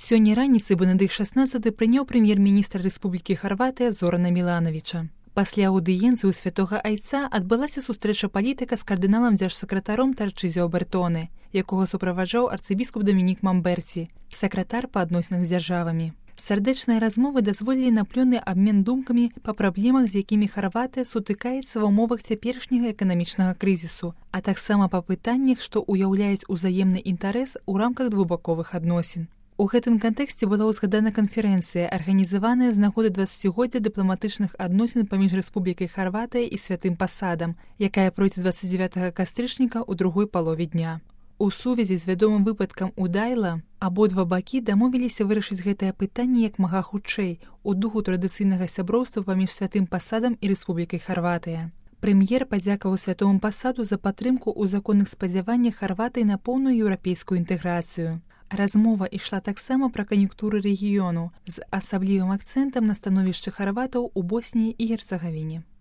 Сёння раніцай Бенедыкт XVI прыняў прэм'ер-міністра Рэспублікі Харватыя Зорана Мілановіча. Пасля аўдыенцыі ў святога айца адбылася сустрэча палітыка з кардыналам дзяржсакратаром Тарчызіо Бертоне, якога суправаджаў арцыбіскуп Дамінік Мамберці, сакратар па адносінах з дзяржавамі. Сардэчныя размовы дазволілі на плённы абмен думкамі па праблемах, з якімі Харватыя сутыкаецца ва ўмовах цяперашняга эканамічнага крызісу, а таксама па пытаннях, што ўяўляюць узаемны інтарэс у рамках двухбаковых адносін. У гэтым кантэксце была ўзгадана канферэнцыя, арганізаваная з нагоды 20-годдзя дыпламатычных адносін паміж Рэспублікай Харватыя і Святым Пасадам, якая пройдзе 29 кастрычніка ў другой палове дня. У сувязі з вядомым выпадкам Удайла абодва бакі дамовіліся вырашыць гэтае пытанне як мага хутчэй у духу традыцыйнага сяброўства паміж Святым Пасадам і Рэспублікай Харватыя. Прэм'ер падзякаваў Святому Пасаду за падтрымку ў законных спадзяваннях Харватыі на поўную еўрапейскую інтэграцыю. Размова ішла таксама пра кан'юнктуры рэгіёну з асаблівым акцэнтам на становішчы харватаў у Босніі і Герцагавіне.